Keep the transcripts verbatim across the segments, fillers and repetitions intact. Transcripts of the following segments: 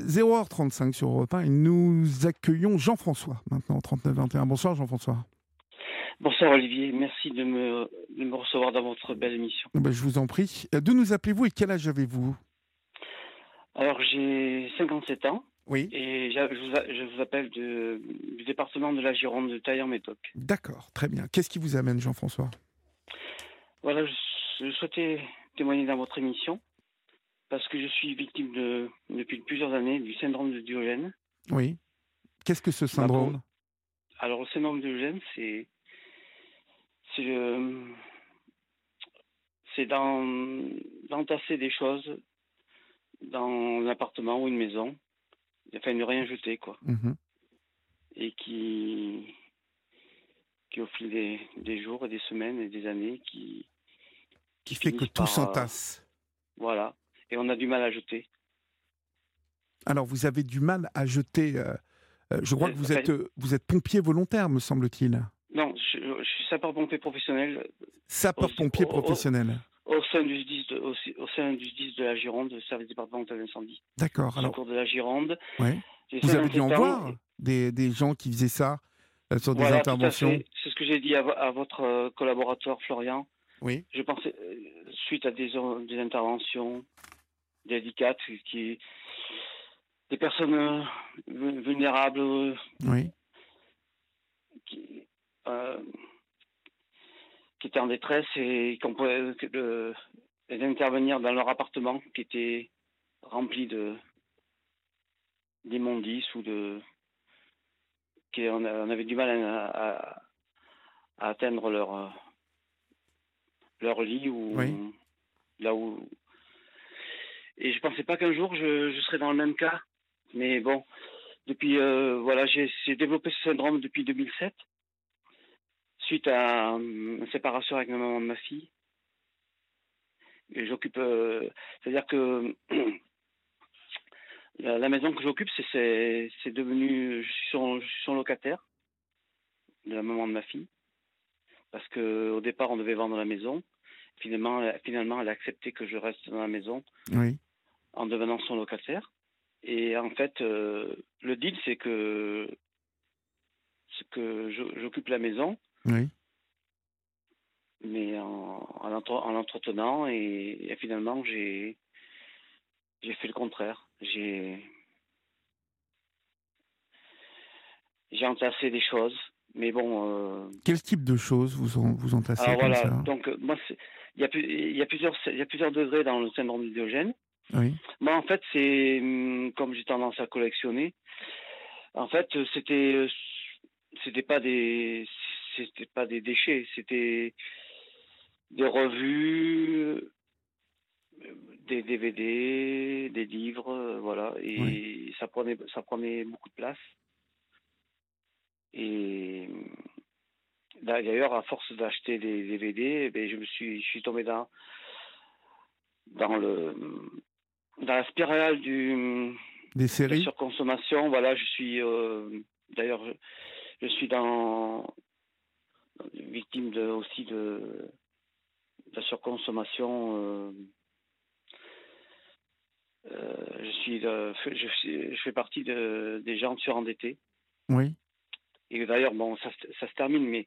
zéro heure trente-cinq sur Europe un et nous accueillons Jean-François maintenant au trente-neuf vingt et un. Bonsoir Jean-François. Bonsoir Olivier, merci de me, de me recevoir dans votre belle émission. Ben, je vous en prie. D'où nous appelez-vous et quel âge avez-vous? Alors j'ai cinquante-sept ans Oui. et j'a- je vous, a- je vous appelle de- du département de la Gironde de Taillan-Médoc. D'accord, très bien. Qu'est-ce qui vous amène Jean-François? Voilà, je, je souhaitais témoigner dans votre émission parce que je suis victime de, depuis plusieurs années du syndrome de Diogène. Oui. Qu'est-ce que ce Bah, pour- syndrome? alors le syndrome de Diogène, c'est c'est le- c'est d'en- d'entasser des choses dans un appartement ou une maison, enfin ne rien jeter quoi. Mhm. Et qui, qui au fil des, des jours et des semaines et des années, qui, Qui qui fait que finissent tout par... euh, s'entasse. voilà. Et on a du mal à jeter. Alors vous avez du mal à jeter. euh, euh, je crois Euh, que vous enfin, êtes, euh, vous êtes pompier volontaire, me semble-t-il. non, je, je suis sapeur-pompier professionnel au, Sapeur-pompier au, au- professionnel. au sein du S D I S de, au, au sein du S D I S de la Gironde, le service départemental d'incendie, D'accord. Alors, secours de la Gironde. ouais. J'ai Vous avez dû en cinquante-sept ans. voir des, des gens qui faisaient ça euh, sur des Voilà, tout à interventions. fait. C'est ce que j'ai dit à, vo- à votre euh, collaborateur Florian. Oui. Je pensais, euh, suite à des, des interventions délicates, qui, des personnes euh, vu- vulnérables euh, Oui. qui, euh, qui étaient en détresse et qu'on pouvait que de- les intervenir dans leur appartement qui était rempli de d'immondices ou de qui on, a- on avait du mal à, à- à atteindre leur euh, leur lit ou Oui. là où et je pensais pas qu'un jour je, je serais dans le même cas, mais bon, depuis euh, voilà, j'ai j'ai développé ce syndrome depuis deux mille sept suite à euh, une séparation avec ma maman de ma fille. Et j'occupe, euh, c'est-à-dire que la, la maison que j'occupe, c'est, c'est, c'est devenu, je suis, son, je suis son locataire de la maman de ma fille, parce que au départ on devait vendre la maison. Finalement, elle- finalement, elle a accepté que je reste dans la maison Oui. en devenant son locataire. Et en fait, euh, le deal, c'est que, c'est que je- j'occupe la maison, Oui. mais en, en, l'entre- en l'entretenant, et, et finalement, j'ai, j'ai fait le contraire. J'ai, j'ai entassé des choses, mais bon. euh, Quel type de choses vous en, vous entassez Alors comme voilà, ça? donc euh, moi, c'est- il y, a, plus- il y, a plusieurs, il y a plusieurs degrés dans le syndrome de Diogène. Oui. Moi, en fait, c'est hum, comme j'ai tendance à collectionner. En fait, euh, c'était, euh, c'était pas des, c'était pas des déchets, c'était des revues, euh, des D V D, des livres, euh, voilà, Oui. et ça prenait, ça prenait beaucoup de place. Et d'ailleurs, à force d'acheter des D V D, eh ben, je me suis, je suis tombé dans dans le dans la spirale du Des de la séries? surconsommation. Voilà, je suis euh, d'ailleurs je, je suis dans victime de, aussi de, de la surconsommation. Euh, euh, je suis euh, je, suis- je fais partie de, des gens surendettés. Oui. Et d'ailleurs, bon, ça, se- ça se termine, mais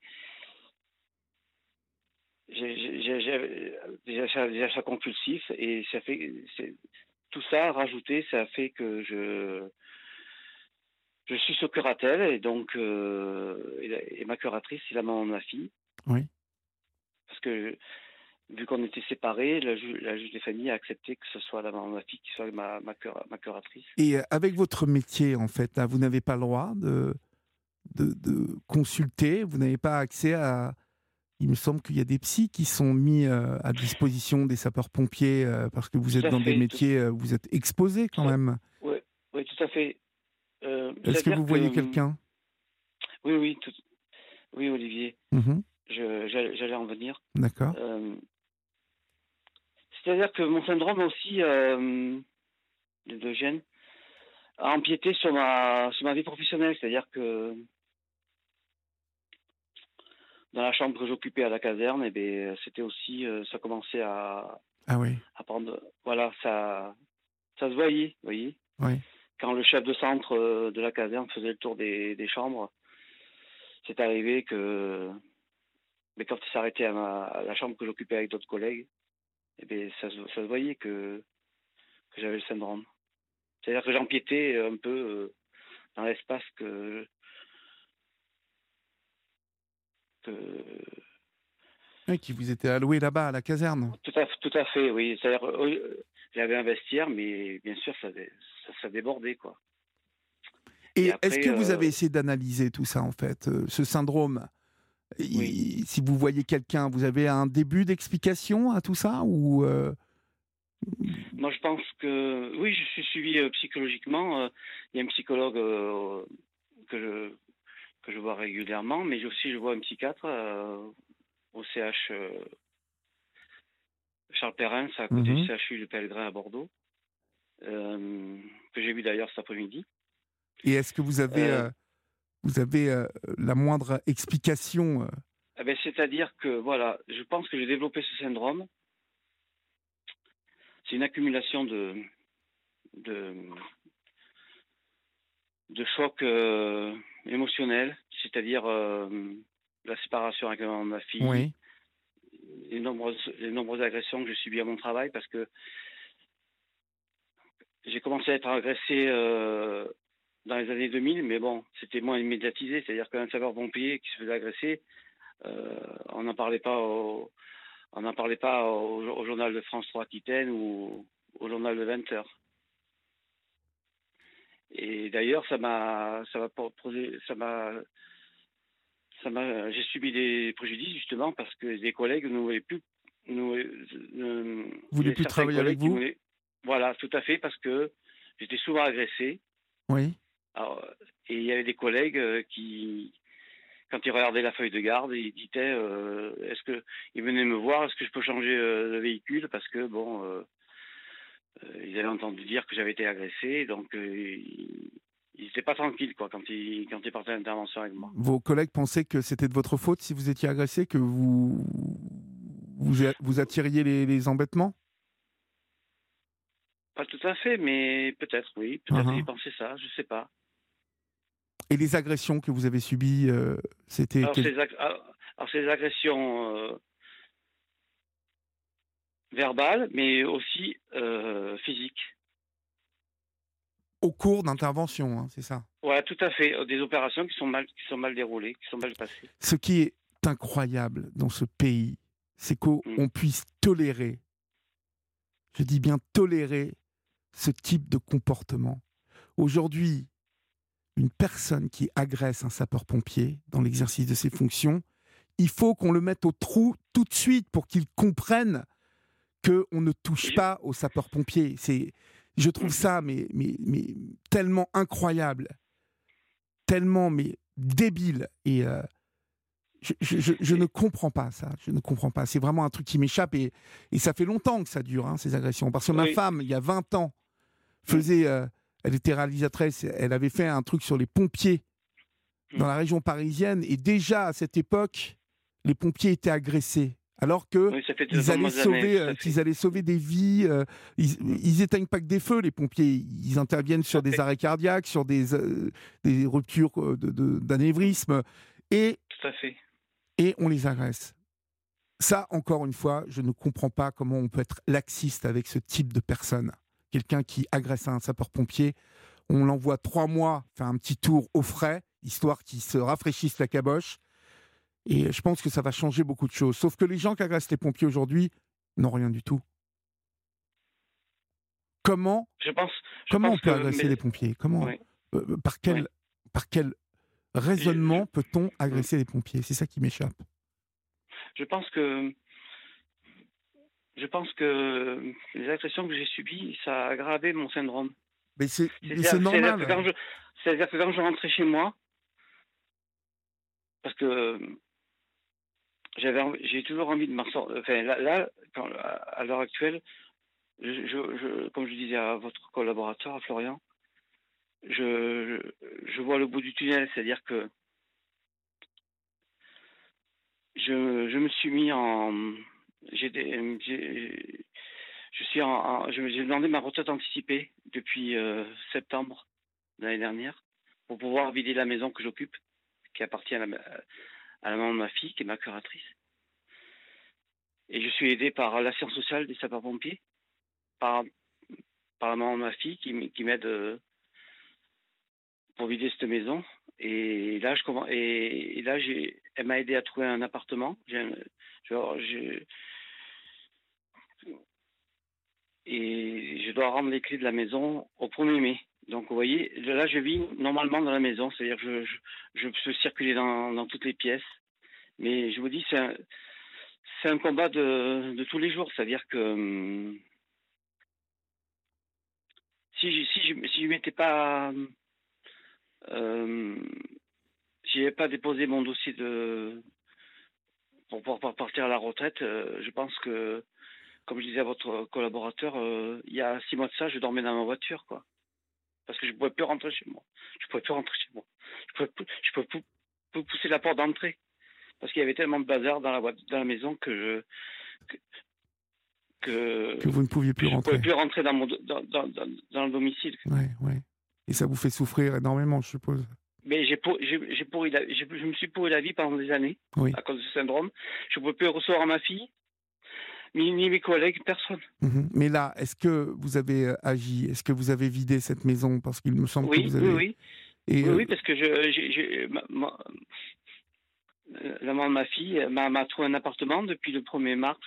j'ai j'ai- j'ai- j'ai des achats, des achats compulsifs et ça fait c'est- tout ça rajouté, ça fait que je je suis sous curatelle et donc euh, et, la- et ma curatrice c'est la maman de ma fille Oui. parce que vu qu'on était séparés, la, ju- la juge des familles a accepté que ce soit la maman de ma fille qui soit ma ma, cura- ma curatrice. Et euh, avec votre métier, en fait, là, vous n'avez pas le droit de, de, de consulter, vous n'avez pas accès à... Il me semble qu'il y a des psys qui sont mis euh, à disposition des sapeurs-pompiers euh, parce que vous Tout êtes à dans des fait, tout, métiers, euh, vous êtes exposés quand tout à- même. ouais, ouais, tout à fait. Euh, Est-ce que c'est-à-dire vous que voyez quelqu'un? oui, oui, tout- oui, Olivier, Mhm. je, j'allais j'allais en venir. D'accord. Euh, c'est-à-dire que mon syndrome aussi euh, de Diogène a empiété sur ma sur ma vie professionnelle, c'est-à-dire que dans la chambre que j'occupais à la caserne, et ben c'était aussi euh, ça commençait à, Ah oui. à prendre voilà ça ça se voyait, vous voyez. Oui. quand le chef de centre euh, de la caserne faisait le tour des, des chambres, c'est arrivé que, mais quand il s'arrêtait à, ma- à la chambre que j'occupais avec d'autres collègues, eh bien, ça, se- ça se voyait que, que j'avais le syndrome. C'est-à-dire que j'empiétais un peu euh, dans l'espace que, que Oui, qui vous était alloué là-bas à la caserne. tout à, tout à fait, oui. C'est-à-dire, euh, j'avais un vestiaire, mais bien sûr, ça, dé- ça, ça débordait, quoi. Et Et est-ce après, que vous euh, avez essayé d'analyser tout ça, en fait, euh, ce syndrome? oui. Il- si vous voyez quelqu'un, vous avez un début d'explication à tout ça ou euh, Moi, je pense que, oui, je suis suivi euh, psychologiquement. euh, Il y a un psychologue euh, que je, que je vois régulièrement, mais aussi je vois un psychiatre euh, au C H euh, Charles Perrin, c'est à côté du Mhm. C H U de Pellegrin à Bordeaux, euh, que j'ai vu d'ailleurs cet après-midi. Et est-ce que vous avez, Euh, euh, vous avez euh, la moindre explication euh, eh ben, c'est-à-dire que, voilà, je pense que j'ai développé ce syndrome. C'est une accumulation de, de, de chocs euh, émotionnels, c'est-à-dire euh, la séparation avec ma fille, Oui, les nombreuses, les nombreuses agressions que j'ai subies à mon travail, parce que j'ai commencé à être agressé euh, dans les années deux mille, mais bon, c'était moins médiatisé, c'est-à-dire qu'un sapeur-pompier qui se faisait agresser, euh, on n'en parlait pas au, on n'en parlait pas au, au journal de France trois Aquitaine ou au journal de vingt heures. Et d'ailleurs, ça m'a, ça m'a posé, ça m'a, ça m'a, j'ai subi des préjudices justement parce que des collègues ne voulaient plus, nous, euh, vous il y voulez a plus certains travailler avec collègues qui vous? voulaient, voilà, tout à fait, parce que j'étais souvent agressé. Oui. Alors, et il y avait des collègues euh, qui, quand ils regardaient la feuille de garde, ils disaient, euh, est-ce que, ils venaient me voir, est-ce que je peux changer euh, de véhicule parce que bon, euh, euh, ils avaient entendu dire que j'avais été agressé, donc euh, ils n'étaient pas tranquilles quoi quand ils quand ils partaient à l'intervention avec moi. Vos collègues pensaient que c'était de votre faute si vous étiez agressé, que vous vous, a- vous attiriez les, les embêtements? Pas tout à fait, mais peut-être oui, peut-être qu'ils Uhum. pensaient ça, je sais pas. Et les agressions que vous avez subies, euh, c'était Alors quel- ces ag- alors alors, ces agressions euh, verbales, mais aussi euh, physiques. au cours d'intervention, hein, c'est ça? Ouais, tout à fait. euh, Des opérations qui sont mal qui sont mal déroulées, qui sont mal passées. Ce qui est incroyable dans ce pays, c'est qu'on Mm. on puisse tolérer, je dis bien tolérer, ce type de comportement. Aujourd'hui, une personne qui agresse un sapeur-pompier dans l'exercice de ses fonctions, il faut qu'on le mette au trou tout de suite pour qu'il comprenne qu'on ne touche Je- pas aux sapeurs-pompiers. C'est, je trouve Mhm. ça mais, mais, mais tellement incroyable, tellement mais débile. Et euh, je, je- je- je ne Et- comprends pas ça. Je ne comprends pas. C'est vraiment un truc qui m'échappe. Et, et ça fait longtemps que ça dure, hein, ces agressions. Parce que ma Oui. femme, il y a vingt ans, Mm. faisait... euh, elle était réalisatrice. Elle avait fait un truc sur les pompiers Mm. dans la région parisienne. Et déjà, à cette époque, les pompiers étaient agressés. Alors que Oui, ça fait de ils allaient nombreuses années, sauver, tout euh, à qu'ils fait. allaient sauver des vies. euh, ils, Mm. ils éteignent pas que des feux, les pompiers. Ils interviennent Tout sur à des fait. arrêts cardiaques, sur des, euh, des ruptures euh, de, de- d'anévrisme. Et, Tout à fait. et on les agresse. Ça, encore une fois, je ne comprends pas comment on peut être laxiste avec ce type de personne. Quelqu'un qui agresse un sapeur-pompier, on l'envoie trois mois faire un petit tour au frais, histoire qu'il se rafraîchisse la caboche. Et je pense que ça va changer beaucoup de choses. Sauf que les gens qui agressent les pompiers aujourd'hui n'ont rien du tout. Comment, Je pense, je comment on pense peut que, agresser les mais, pompiers? Comment, oui, euh, par, oui. quel, par quel Je, raisonnement je, peut-on mm. agresser les pompiers? C'est ça qui m'échappe. Je pense que, je pense que les agressions que j'ai subies, ça a aggravé mon syndrome. Mais c'est, mais c'est C'est-à-dire, c'est-à-dire que normal. quand je, c'est-à-dire que quand je rentrais chez moi, parce que j'avais, envie- j'ai toujours envie de m'en sortir. Enfin, là, là quand- à l'heure actuelle, je, je, je- comme je disais à votre collaborateur, à Florian, je, je, je vois le bout du tunnel, c'est-à-dire que je, je me suis mis en, j'ai, des- j'ai- je suis en, en- je- j'ai demandé ma retraite anticipée depuis euh, septembre de l'année dernière pour pouvoir vider la maison que j'occupe, qui appartient à la, à la maman de ma fille, qui est ma curatrice. Et je suis aidé par l'assistance sociale des sapeurs-pompiers, par, par la maman de ma fille qui, m- qui m'aide euh, pour vider cette maison. Et là, je commence, et, et là, j'ai, elle m'a aidé à trouver un appartement. J'ai un- genre, je- et je dois rendre les clés de la maison au premier mai. Donc, vous voyez, là, je vis normalement dans la maison, c'est-à-dire que je, je, je peux circuler dans, dans toutes les pièces. Mais je vous dis, c'est un, c'est un combat de, de tous les jours. C'est-à-dire que hum, si je si je, si je m'étais pas euh, si j'avais pas déposé mon dossier de pour pouvoir partir à la retraite, euh, je pense que, comme je disais à votre collaborateur, euh, il y a six mois de ça, je dormais dans ma voiture, quoi. Parce que je ne pouvais plus rentrer chez moi. Je ne pouvais plus rentrer chez moi. Je pouvais plus, je pouvais plus, plus pousser la porte d'entrée. Parce qu'il y avait tellement de bazar dans la, dans la maison que je que, Que que, vous ne pouviez que plus je ne pouvais rentrer. plus rentrer dans, mon, dans, dans, dans, dans le domicile. Ouais, ouais. Et ça vous fait souffrir énormément, je suppose. Mais j'ai, pour, j'ai, j'ai pourri la, j'ai, je me suis pourri la vie pendant des années Oui. à cause de ce syndrome. Je ne pouvais plus recevoir ma fille, ni, ni mes collègues, personne. Mhm. Mais là, est-ce que vous avez euh, agi? Est-ce que vous avez vidé cette maison? Parce qu'il me semble que Oui, vous oui, avez... oui. Et Oui, euh, oui, parce que je, j'ai, j'ai, ma, ma, la maman de ma fille m'a, m'a trouvé un appartement depuis le premier mars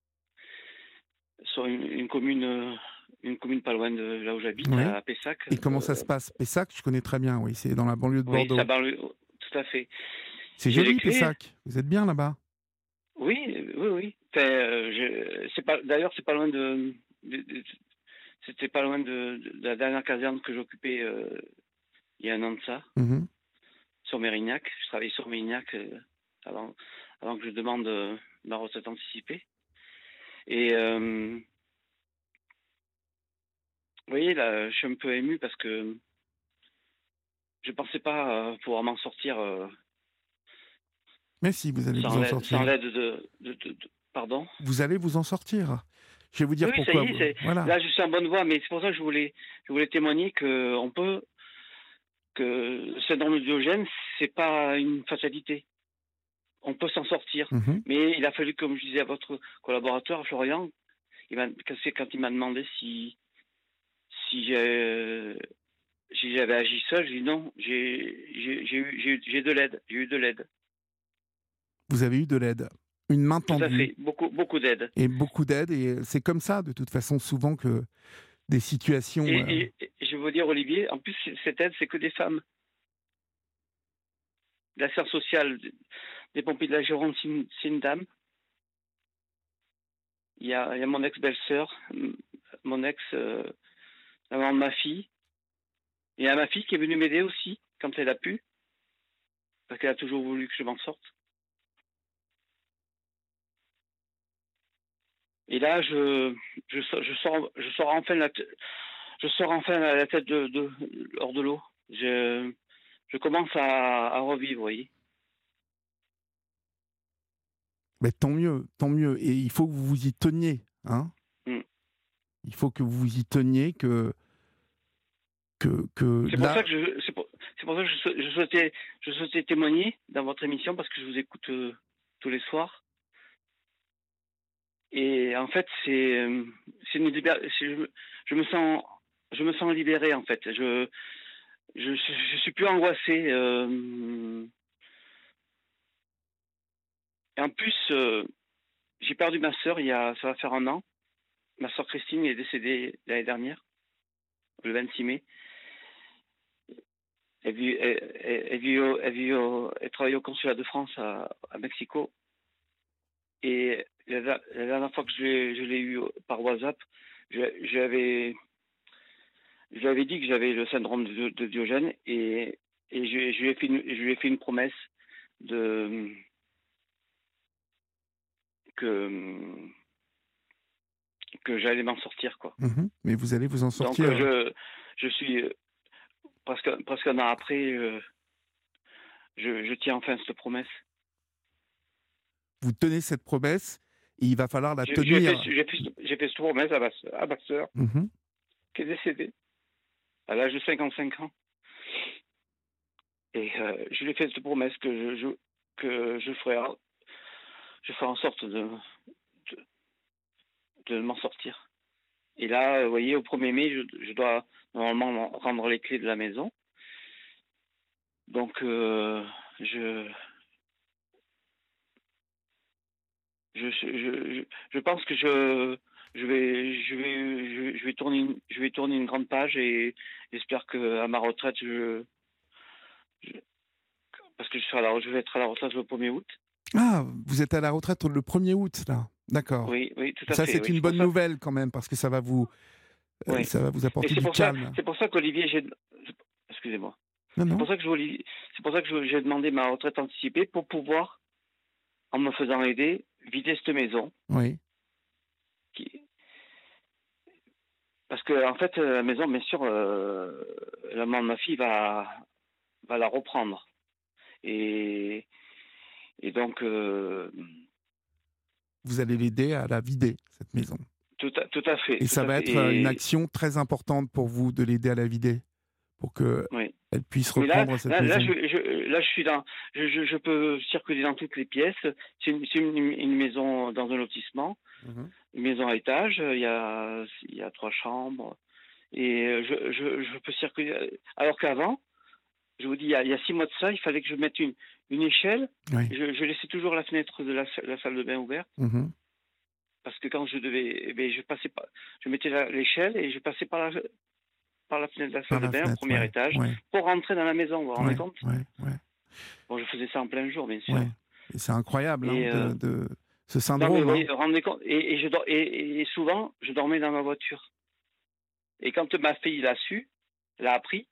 sur une, une commune, euh, une commune pas loin de là où j'habite, oui. à Pessac. Et comment ça Euh, se passe? Pessac, je connais très bien, oui. C'est dans la banlieue de oui, ça Bordeaux. banlieue, tout à fait. C'est J'ai les joli, clés. Pessac. Vous êtes bien là-bas? Oui, oui, oui. Enfin, euh, je, c'est pas, d'ailleurs, c'est pas loin de, de- de- c'était pas loin de, de la dernière caserne que j'occupais euh, il y a un an de ça, Mhm. sur Mérignac. Je travaillais sur Mérignac euh, avant, avant que je demande euh, ma retraite anticipée. Et euh, vous voyez, là, je suis un peu ému parce que je pensais pas euh, pouvoir m'en sortir euh, Mais si, vous allez vous sans en l'aide, sans sortir. l'aide de, de, de- de- pardon. Vous allez vous en sortir. Je vais vous dire Oui, ça pourquoi. y est, Vous... c'est, Voilà. là, je suis en bonne voie, mais c'est pour ça que je voulais, je voulais témoigner que on peut, que le syndrome de Diogène, c'est pas une fatalité. On peut s'en sortir. Mhm. Mais il a fallu, comme je disais à votre collaborateur, Florian, il m'a, quand c'est quand il m'a demandé si, si j'ai, si j'avais agi seul, j'ai dit non, j'ai, j'ai, j'ai eu, j'ai, eu- j'ai de l'aide, j'ai eu de l'aide. Vous avez eu de l'aide. Une main Tout à tendue. fait, beaucoup, beaucoup d'aide. Et beaucoup d'aide. Et c'est comme ça, de toute façon, souvent que des situations... euh, Et, et, et je veux dire, Olivier, en plus, cette aide, c'est que des femmes. La sœur sociale des pompiers de la Gironde, c'est une, c'est une dame. Il y a, il y a mon ex-belle-sœur, m- mon ex, euh, la maman de ma fille. Il y a ma fille qui est venue m'aider aussi, quand elle a pu, parce qu'elle a toujours voulu que je m'en sorte. Et là, je, je, sors- je sors, je sors enfin la, t- je sors enfin la tête de, de, hors de l'eau. Je, je commence à, à revivre, vous voyez. mais tant mieux, tant mieux. Et il faut que vous vous y teniez. Hein. Mm. Il faut que vous vous y teniez, que, que, que C'est pour ça là... que je, c'est pour, c'est pour ça que je, sou- je souhaitais, je souhaitais témoigner dans votre émission parce que je vous écoute euh, tous les soirs. Et en fait, c'est, euh, c'est une libér- c'est- je, me- je me sens, je me sens libéré en fait. Je, je, je suis plus angoissé. euh, et en plus, euh, j'ai perdu ma sœur il y a, ça va faire un an. Ma sœur Christine est décédée l'année dernière, le vingt-six mai. Elle, vit, elle, elle, elle vit au- elle, vit au- elle travaille au consulat de France à, à Mexico. Et la, la dernière fois que je l'ai, je l'ai eu par WhatsApp, je, je l'avais je lui avais dit que j'avais le syndrome de, de Diogène et, et je, je, lui ai fait une, je lui ai fait une promesse de que, que j'allais m'en sortir, quoi. Mhm. Mais vous allez vous en Donc sortir. euh, je, je suis euh, presque, presque un an après, euh, je, je tiens enfin cette promesse. Vous tenez cette promesse. et il va falloir la J'ai tenir. fait, j'ai fait, j'ai fait cette promesse à ma, à ma soeur, Mmh. qui est décédée à l'âge de cinquante-cinq ans. Et euh, je lui ai fait cette promesse que je, je, que je ferai, je ferai en sorte de, de, de m'en sortir. Et là, vous voyez, au premier mai, je, je dois normalement rendre les clés de la maison. Donc, euh, je, je, je, je, je pense que je, je vais, je vais, je, je vais tourner, une, je vais tourner une grande page et j'espère que à ma retraite, je, je parce que je, serai à la, je vais être à la retraite le premier août. Ah, vous êtes à la retraite le premier août, là. D'accord. Oui, oui, tout à Ça, fait. c'est Oui, une c'est pour bonne ça. nouvelle quand même, parce que ça va vous, euh, Oui. ça va vous Et apporter c'est du pour ça, calme. c'est pour ça qu'Olivier, j'ai, excusez-moi. Non, C'est non. pour ça que je, c'est pour ça que je- j'ai demandé ma retraite anticipée pour pouvoir, en me faisant aider, vider cette maison. Oui. Qui... Parce que en fait, la maison, bien sûr, euh, la maman de ma fille va, va la reprendre. Et, et donc, euh, Vous allez l'aider à la vider, cette maison. tout, à, tout à fait. Et Tout ça à va fait. être euh, une Et, action très importante pour vous de l'aider à la vider, pour qu'elle oui. puisse Mais là, reprendre cette là, là, maison. je, je, là, je suis dans, je, je, je peux circuler dans toutes les pièces. C'est une, c'est une, une maison dans un lotissement, Mmh. une maison à étage. Il y a, il y a trois chambres et je, je, je peux circuler. Alors qu'avant, je vous dis, il y, a, il y a six mois de ça, il fallait que je mette une, une échelle. Oui. Je, je laissais toujours la fenêtre de la, la salle de bain ouverte Mmh. parce que quand je devais, eh bien, je passais pas, je mettais la- l'échelle et je passais par la, par la fenêtre de la Par salle de la bain au fenêtre, premier ouais. étage Ouais. pour rentrer dans la maison. Vous vous rendez Ouais. compte? Ouais. Ouais. Bon, je faisais ça en plein jour, bien sûr. Ouais. Et c'est incroyable, hein, Et euh, de, de ce non, mais vous syndrome. Hein. voyez, rendez compte. Et, et je dor- et, et souvent, je dormais dans ma voiture. Et quand ma fille l'a su, l'a appris,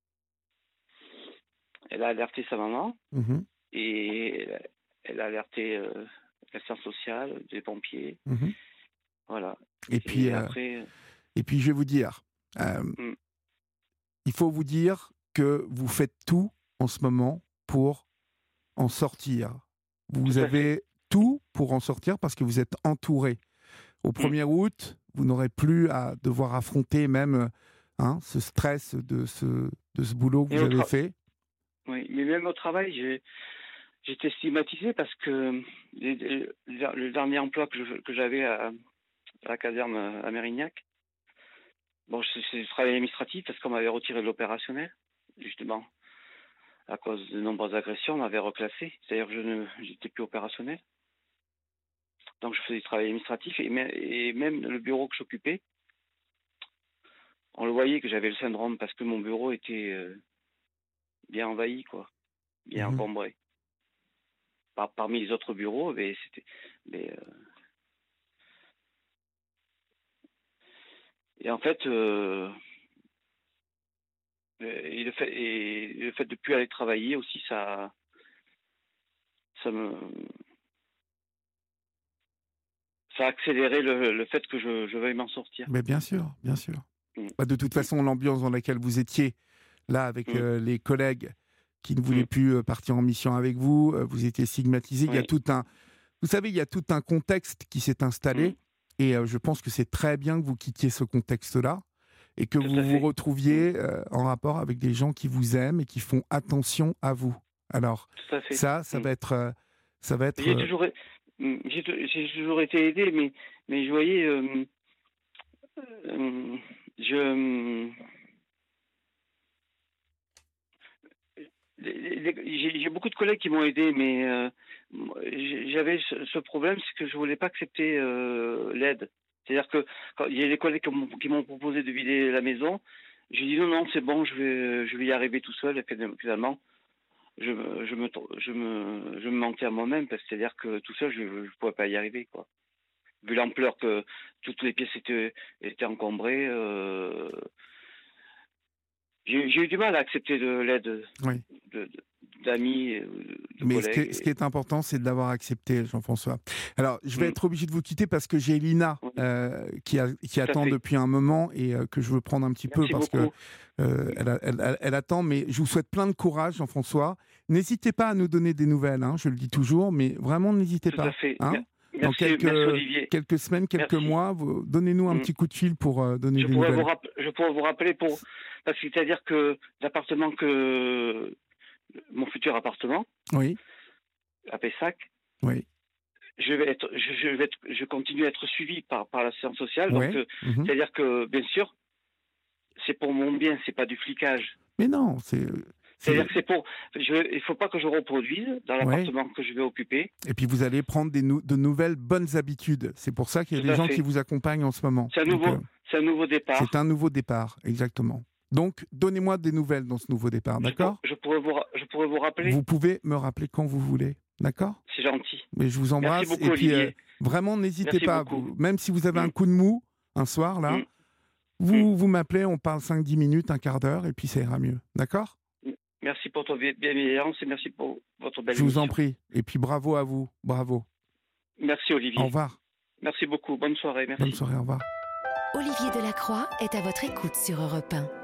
elle a alerté sa maman Mmh. et elle a alerté euh, l'assistance sociale, des pompiers, Mmh. voilà. Et puis, Et euh, après, et puis, je vais vous dire, euh, hmm, il faut vous dire que vous faites tout en ce moment pour en sortir. Vous tout à fait. avez tout pour en sortir parce que vous êtes entouré. Au Hmm. premier août, vous n'aurez plus à devoir affronter même hein, ce stress de ce, de ce boulot que Et vous au avez tra- fait. oui, mais même au travail, j'ai, j'étais stigmatisé parce que les- les- le dernier emploi que, je- que j'avais à, à la caserne à Mérignac, bon, c'est c'est du travail administratif parce qu'on m'avait retiré de l'opérationnel, justement. À cause de nombreuses agressions, on m'avait reclassé. C'est-à-dire que je ne j'étais plus opérationnel. Donc je faisais du travail administratif et, mê- et même le bureau que j'occupais, on le voyait que j'avais le syndrome parce que mon bureau était euh, bien envahi, quoi, bien Mhm. encombré. Par, parmi les autres bureaux, mais c'était. Mais, euh, et en fait, euh, et le fait et le fait de plus aller travailler aussi, ça, ça me, ça a accéléré le, le fait que je, je veuille m'en sortir. Mais bien sûr, bien sûr. Mm. Bah, de toute Mm. façon, l'ambiance dans laquelle vous étiez, là, avec Mm. euh, les collègues qui ne voulaient Mm. plus euh, partir en mission avec vous, euh, vous étiez stigmatisé. Il y a Oui. tout un, vous savez, il y a tout un contexte qui s'est installé, Mm. et euh, je pense que c'est très bien que vous quittiez ce contexte-là et que Tout vous à vous fait. retrouviez euh, en rapport avec des gens qui vous aiment et qui font attention à vous. Alors Tout à fait. ça, ça Mm. va être, euh, ça va être. J'ai euh, toujours, mm, j'ai, tou- j'ai toujours été aidé, mais, mais je voyais, euh, euh, je, les- les- j'ai, j'ai beaucoup de collègues qui m'ont aidé, mais euh, moi, j'ai- j'avais ce, ce problème, c'est que je voulais pas accepter euh, l'aide. C'est-à-dire que quand il y a des collègues qui m'ont, qui m'ont proposé de vider la maison, j'ai dit non, non, c'est bon, je vais, je vais y arriver tout seul. Et finalement, je, me- je me, je me, je me mentais à moi-même, parce que c'est-à-dire que tout seul, je ne pourrais pas y arriver, quoi. Vu l'ampleur que toutes les pièces étaient, étaient encombrées, euh, j'ai, j'ai eu du mal à accepter de l'aide de, oui. de- d'amis, euh, de, de Mais ce qui, collègues. est, ce Et... qui est important, c'est de l'avoir accepté, Jean-François. Alors, je vais Mm. être obligé de vous quitter parce que j'ai Lina Oui, euh, qui, a- qui tout à attend fait. depuis un moment et euh, que je veux prendre un petit peu Merci parce que beaucoup. euh, elle, a- elle- elle- elle attend. Mais je vous souhaite plein de courage, Jean-François. N'hésitez pas à nous donner des nouvelles, hein, je le dis toujours, mais vraiment n'hésitez Tout à pas. fait. Hein. Merci, dans quelques, merci Olivier. quelques semaines, quelques Merci. mois, vous, donnez-nous un Mm. petit coup de fil pour euh, donner Je des pourrais, nouvelles. vous rapp- je pourrais vous rappeler pour. Parce que c'est-à-dire que l'appartement que. Mon futur appartement, Oui, à Pessac, oui, je vais être, je, je vais être, je continue à être suivi par, par l'assistance sociale. ouais. Donc, euh, Mhm. c'est-à-dire que, bien sûr, c'est pour mon bien, c'est pas du flicage. Mais non, c'est... C'est-à-dire c'est- que c'est pour. Je, il faut pas que je reproduise dans Ouais. l'appartement que je vais occuper. Et puis vous allez prendre des nou- de nouvelles bonnes habitudes. C'est pour ça qu'il y a Tout des à gens fait. qui vous accompagnent en ce moment. C'est un Donc, nouveau, euh, c'est un nouveau départ. c'est un nouveau départ, exactement. Donc, donnez-moi des nouvelles dans ce nouveau départ, Je, d'accord? pour- je pourrais vous, ra- je pourrais vous rappeler. Vous pouvez me rappeler quand vous voulez, d'accord? C'est gentil. Mais je vous embrasse. Merci beaucoup, et puis, Olivier. euh, vraiment, n'hésitez Merci pas. beaucoup. Vous- même si vous avez un Mm. coup de mou, un soir, là, Mm. vous, vous m'appelez, on parle cinq dix minutes, un quart d'heure, et puis ça ira mieux, d'accord? Merci pour votre bien- bienveillance et merci pour votre belle Je vous en émission. prie. Et puis, bravo à vous. Bravo. Merci Olivier. Au revoir. Merci beaucoup. Bonne soirée. Merci. Bonne soirée, au revoir. Olivier Delacroix est à votre écoute sur Europe un.